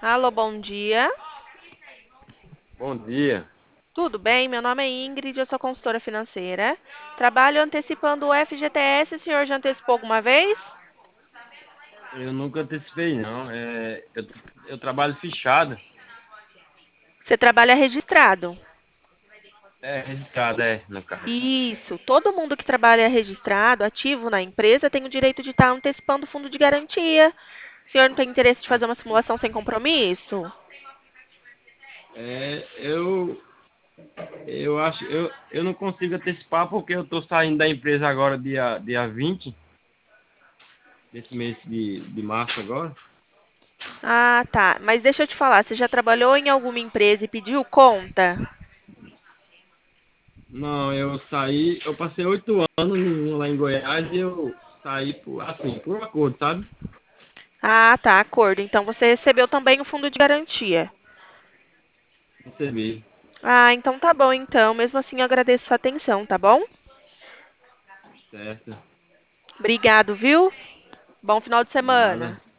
Alô, bom dia. Bom dia. Tudo bem? Meu nome é Ingrid, eu sou consultora financeira. Trabalho antecipando o FGTS. O senhor já antecipou alguma vez? Eu nunca antecipei, não. Eu trabalho fichado. Você trabalha registrado. É registrado, no caso. Isso. Todo mundo que trabalha registrado, ativo na empresa, tem o direito de estar antecipando o fundo de garantia. O senhor não tem interesse de fazer uma simulação sem compromisso? É, eu, eu não consigo antecipar porque eu estou saindo da empresa agora dia 20 desse mês de março agora. Ah, tá. Mas deixa eu te falar, você já trabalhou em alguma empresa e pediu conta? Não, eu passei 8 anos lá em Goiás e eu saí por um acordo, sabe? Ah, tá, acordo. Então você recebeu também o fundo de garantia. Recebi. Ah, então tá bom, então. Mesmo assim, eu agradeço sua atenção, tá bom? Certo. Obrigado, viu? Bom final de Nada. semana.